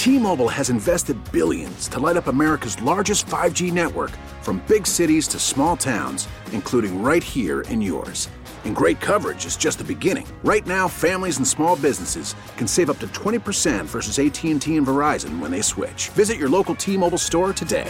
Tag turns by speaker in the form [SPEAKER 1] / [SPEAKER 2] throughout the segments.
[SPEAKER 1] T-Mobile has invested billions to light up America's largest 5G network, from big cities to small towns, including right here in yours. And great coverage is just the beginning. Right now, families and small businesses can save up to 20% versus AT&T and Verizon when they switch. Visit your local T-Mobile store today.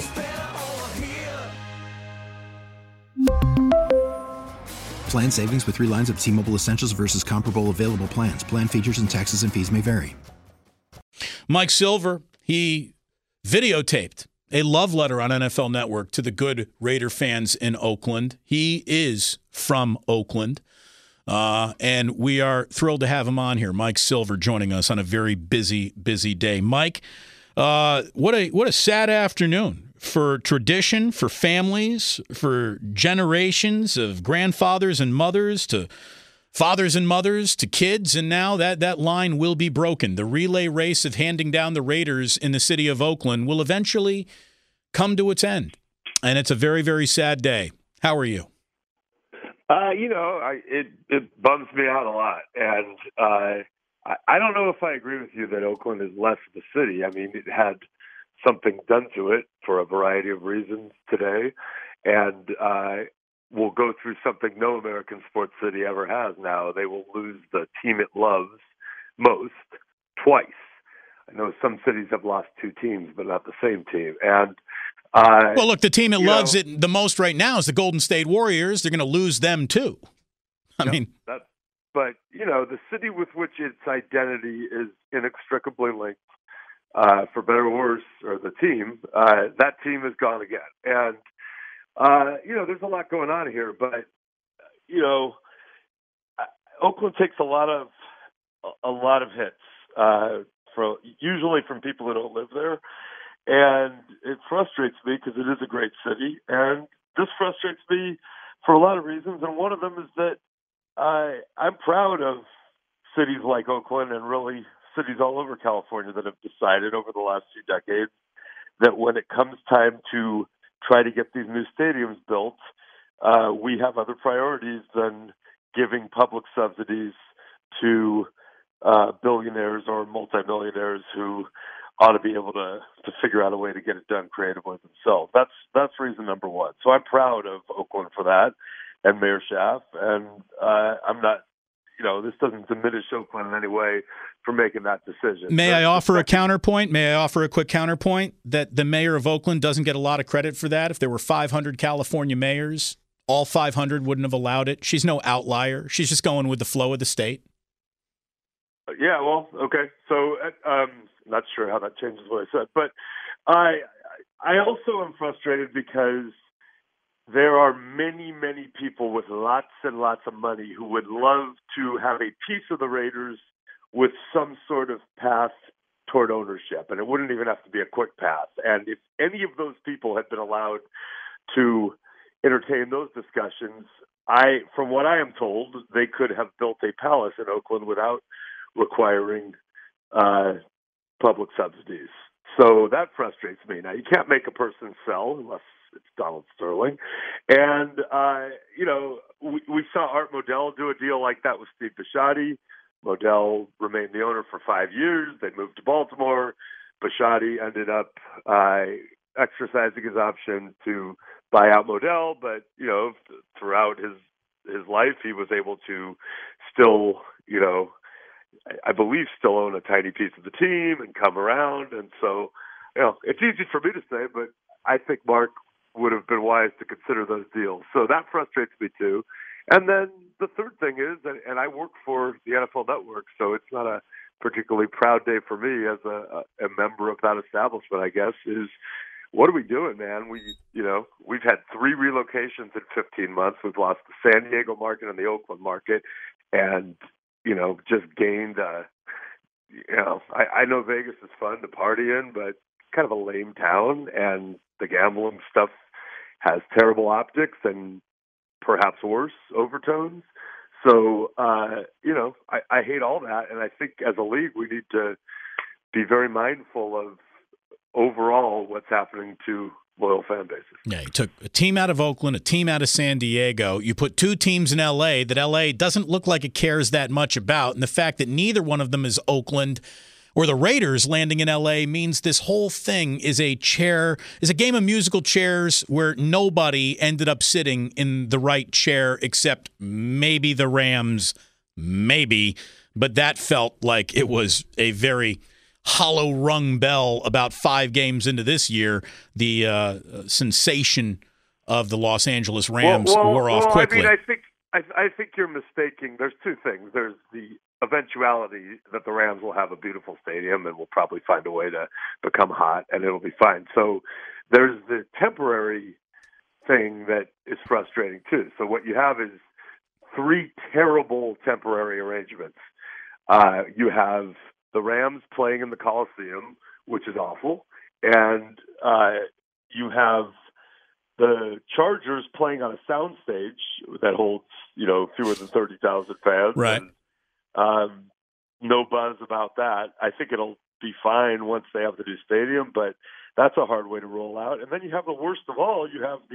[SPEAKER 2] Plan savings with 3 lines of T-Mobile Essentials versus comparable available plans. Plan features and taxes and fees may vary.
[SPEAKER 3] Mike Silver, he videotaped a love letter on NFL Network to the good Raider fans in Oakland. He is from Oakland, and we are thrilled to have him on here. Mike Silver joining us on a very busy day. Mike, what a sad afternoon for tradition, for families, for generations of grandfathers and mothers to fathers and mothers to kids, and now that line will be broken. The relay race of handing down the Raiders in the city of Oakland will eventually come to its end, and it's a very, very sad day. How are you?
[SPEAKER 4] It bums me out a lot, and I don't know if I agree with you that Oakland is less of a city. I mean, it had something done to it for a variety of reasons today, and will go through something no American sports city ever has now. They will lose the team it loves most twice. I know some cities have lost 2 teams, but not the same team. And
[SPEAKER 3] well, look, the team that loves it the most right now is the Golden State Warriors. They're going to lose them too. But
[SPEAKER 4] the city with which its identity is inextricably linked, for better or worse, or the team, that team is gone again. And there's a lot going on here, but Oakland takes a lot of hits, usually from people who don't live there, and it frustrates me because it is a great city, and this frustrates me for a lot of reasons, and one of them is that I'm proud of cities like Oakland and really cities all over California that have decided over the last few decades that when it comes time to try to get these new stadiums built, we have other priorities than giving public subsidies to billionaires or multimillionaires who ought to be able to figure out a way to get it done creatively themselves. That's reason number one. So I'm proud of Oakland for that and Mayor Schaaf, and I'm not, this doesn't diminish Oakland in any way for making that decision.
[SPEAKER 3] May I offer a counterpoint? May I offer a quick counterpoint that the mayor of Oakland doesn't get a lot of credit for that? If there were 500 California mayors, all 500 wouldn't have allowed it. She's no outlier. She's just going with the flow of the state.
[SPEAKER 4] Yeah, well, okay. So not sure how that changes what I said. But I also am frustrated because there are many, many people with lots and lots of money who would love to have a piece of the Raiders with some sort of path toward ownership. And it wouldn't even have to be a quick path. And if any of those people had been allowed to entertain those discussions, from what I am told, they could have built a palace in Oakland without requiring public subsidies. So that frustrates me. Now, you can't make a person sell unless it's Donald Sterling. And, we saw Art Modell do a deal like that with Steve Bisciotti. Modell remained the owner for 5 years. They moved to Baltimore. Bisciotti ended up exercising his option to buy out Modell, but, throughout his life, he was able to still, I believe still own a tiny piece of the team and come around. And so, it's easy for me to say, but I think Mark would have been wise to consider those deals. So that frustrates me too. And then the third thing is, and I work for the NFL Network, so it's not a particularly proud day for me as a member of that establishment, I guess, is what are we doing, man? We've had 3 relocations in 15 months. We've lost the San Diego market and the Oakland market, and just gained. I know Vegas is fun to party in, but kind of a lame town, and the gambling stuff has terrible optics and perhaps worse overtones. So, I hate all that, and I think as a league we need to be very mindful of overall what's happening to loyal fan bases.
[SPEAKER 3] Yeah, you took a team out of Oakland, a team out of San Diego. You put 2 teams in L.A. that L.A. doesn't look like it cares that much about, and the fact that neither one of them is Oakland, or the Raiders landing in LA means this whole thing is a game of musical chairs where nobody ended up sitting in the right chair except maybe the Rams, maybe. But that felt like it was a very hollow rung bell about 5 games into this year. The sensation of the Los Angeles Rams wore off quickly.
[SPEAKER 4] I think you're mistaking. There's 2 things. There's the eventuality that the Rams will have a beautiful stadium and will probably find a way to become hot, and it'll be fine. So there's the temporary thing that is frustrating too. So what you have is 3 terrible temporary arrangements. You have the Rams playing in the Coliseum, which is awful, and you have the Chargers playing on a soundstage that holds, fewer than 30,000 fans.
[SPEAKER 3] Right.
[SPEAKER 4] And, no buzz about that. I think it'll be fine once they have the new stadium, but that's a hard way to roll out. And then you have the worst of all. You have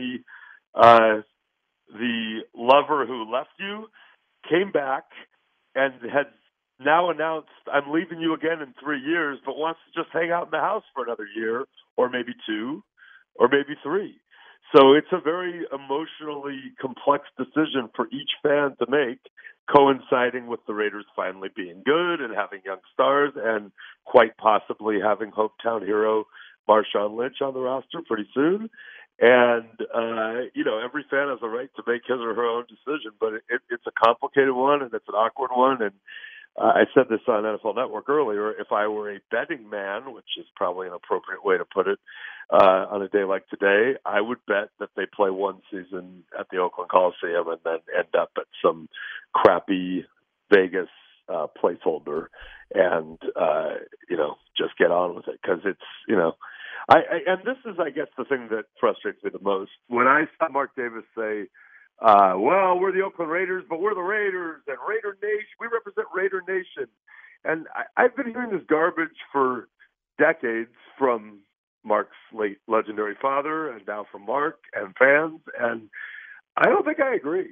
[SPEAKER 4] the lover who left you, came back, and had now announced, I'm leaving you again in 3 years, but wants to just hang out in the house for another year, or maybe 2, or maybe 3. So it's a very emotionally complex decision for each fan to make, coinciding with the Raiders finally being good and having young stars and quite possibly having hometown hero Marshawn Lynch on the roster pretty soon. And, every fan has a right to make his or her own decision, but it's a complicated one and it's an awkward one. And I said this on NFL Network earlier, if I were a betting man, which is probably an appropriate way to put it, on a day like today, I would bet that they play 1 season at the Oakland Coliseum and then end up at some crappy Vegas placeholder and, just get on with it. Because it's, and this is, I guess, the thing that frustrates me the most. When I saw Mark Davis say, we're the Oakland Raiders, but we're the Raiders and Raider Nation. We represent Raider Nation. And I've been hearing this garbage for decades from Mark's late legendary father and now from Mark and fans. And I don't think I agree.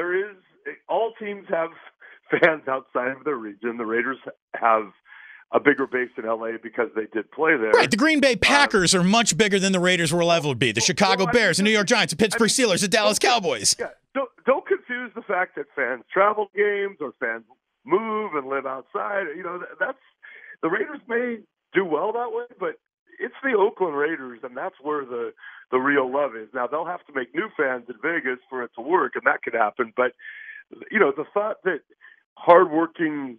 [SPEAKER 4] All teams have fans outside of their region. The Raiders have a bigger base in L.A. because they did play there.
[SPEAKER 3] Right. The Green Bay Packers are much bigger than the Raiders will ever be. The Chicago Bears, the New York Giants, the Pittsburgh Steelers, the Dallas Cowboys.
[SPEAKER 4] Yeah, don't confuse the fact that fans travel games or fans move and live outside. That's the Raiders may do well that way, but it's the Oakland Raiders, and that's where the real love is. Now, they'll have to make new fans in Vegas for it to work, and that could happen. But, the thought that hardworking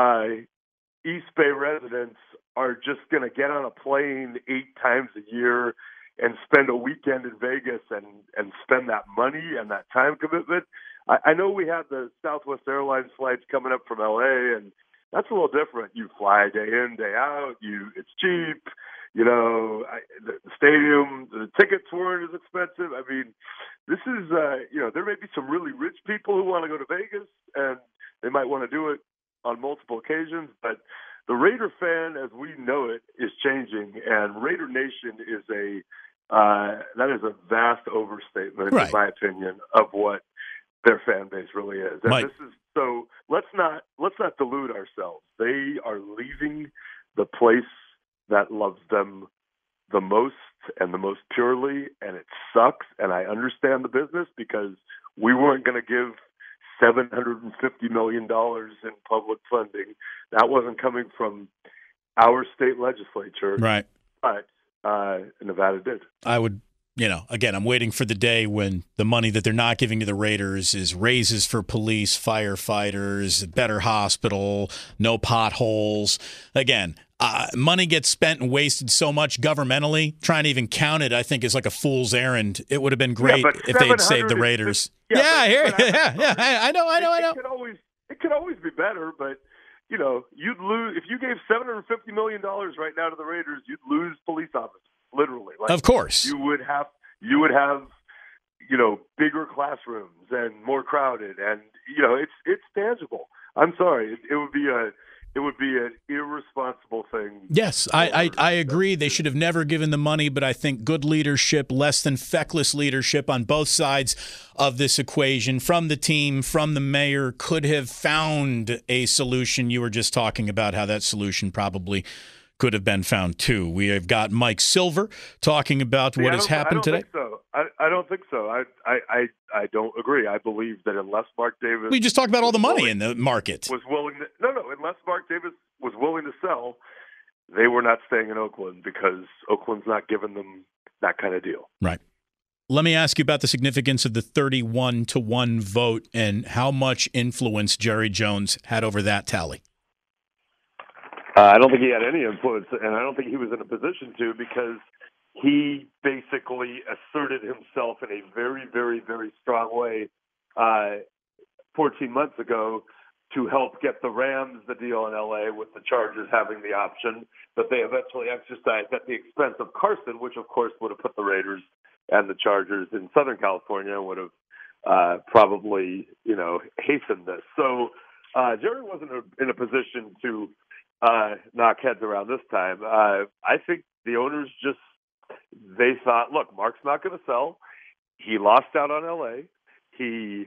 [SPEAKER 4] East Bay residents are just going to get on a plane 8 times a year and spend a weekend in Vegas and spend that money and that time commitment. I know we have the Southwest Airlines flights coming up from L.A., and that's a little different. You fly day in, day out. It's cheap. The stadium, the tickets weren't as expensive. I mean, this is, there may be some really rich people who want to go to Vegas, and they might want to do it on multiple occasions, but the Raider fan, as we know it, is changing, and Raider Nation is that is a vast overstatement, right, in my opinion, of what their fan base really is. And this is so. Let's not delude ourselves. They are leaving the place that loves them the most and the most purely, and it sucks. And I understand the business because we weren't going to give $750 million in public funding. That wasn't coming from our state legislature.
[SPEAKER 3] Right.
[SPEAKER 4] But Nevada did.
[SPEAKER 3] I would, again, I'm waiting for the day when the money that they're not giving to the Raiders is raises for police, firefighters, better hospital, no potholes. Again, money gets spent and wasted so much governmentally. Trying to even count it, I think, is like a fool's errend. It would have been great if they had saved the Raiders. I hear you. I know.
[SPEAKER 4] It could always be better, but you'd lose if you gave $750 million right now to the Raiders. You'd lose police officers, literally.
[SPEAKER 3] Of course,
[SPEAKER 4] you would have bigger classrooms and more crowded, and it's tangible. I'm sorry, it would be it would be an irresponsible thing.
[SPEAKER 3] Yes, I agree. They should have never given the money, but I think good leadership, less than feckless leadership on both sides of this equation, from the team, from the mayor, could have found a solution. You were just talking about how that solution probably could have been found too. We have got Mike Silver talking about what has happened today.
[SPEAKER 4] I don't think so. I don't agree. I believe that unless Mark Davis,
[SPEAKER 3] we just talked about all the money in the market,
[SPEAKER 4] was willing to, unless Mark Davis was willing to sell, they were not staying in Oakland because Oakland's not giving them that kind of deal.
[SPEAKER 3] Right. Let me ask you about the significance of the 31-1 vote and how much influence Jerry Jones had over that tally.
[SPEAKER 4] I don't think he had any influence, and I don't think he was in a position to, because he basically asserted himself in a very, very, very strong way 14 months ago to help get the Rams the deal in L.A., with the Chargers having the option that they eventually exercised at the expense of Carson, which, of course, would have put the Raiders and the Chargers in Southern California and would have probably, hastened this. So Jerry wasn't in a position to knock heads around this time. I think the owners they thought, look, Mark's not going to sell. He lost out on L.A. He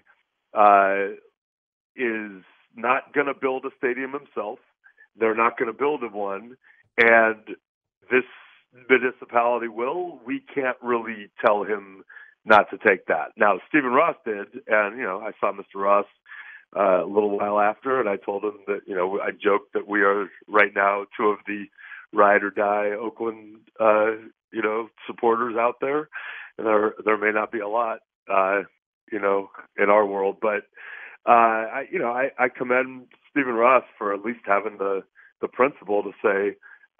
[SPEAKER 4] is not going to build a stadium himself. They're not going to build him one. And this municipality will. We can't really tell him not to take that. Now, Stephen Ross did, and, I saw Mr. Ross a little while after, and I told him that, I joked that we are right now two of the ride or die Oakland, supporters out there. And there may not be a lot, in our world, but I commend Stephen Ross for at least having the principle to say,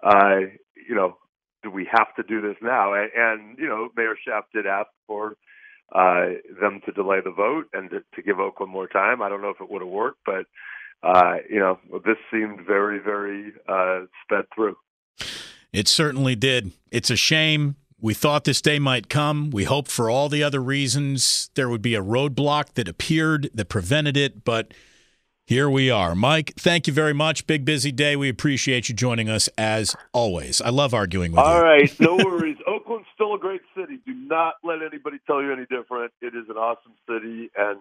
[SPEAKER 4] do we have to do this now? And Mayor Schaaf did ask for them to delay the vote and to give Oakland more time. I don't know if it would have worked, but this seemed very, very sped through.
[SPEAKER 3] It certainly did. It's a shame. We thought this day might come. We hoped for all the other reasons there would be a roadblock that appeared that prevented it, but here we are. Mike, thank you very much. Big, busy day. We appreciate you joining us as always. I love arguing with you.
[SPEAKER 4] All right, no worries. Oakland's still a great city. Do not let anybody tell you any different. It is an awesome city, and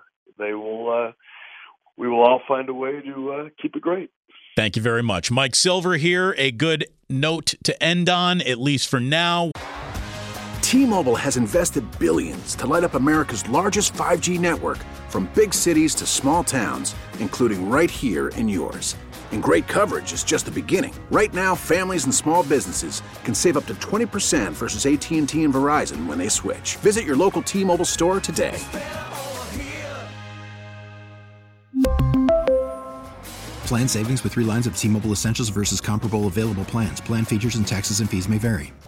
[SPEAKER 4] we will all find a way to keep it great.
[SPEAKER 3] Thank you very much. Mike Silver here. A good note to end on, at least for now.
[SPEAKER 1] T-Mobile has invested billions to light up America's largest 5G network, from big cities to small towns, including right here in yours. And great coverage is just the beginning. Right now, families and small businesses can save up to 20% versus AT&T and Verizon when they switch. Visit your local T-Mobile store today.
[SPEAKER 2] Plan savings with 3 lines of T-Mobile Essentials versus comparable available plans. Plan features and taxes and fees may vary.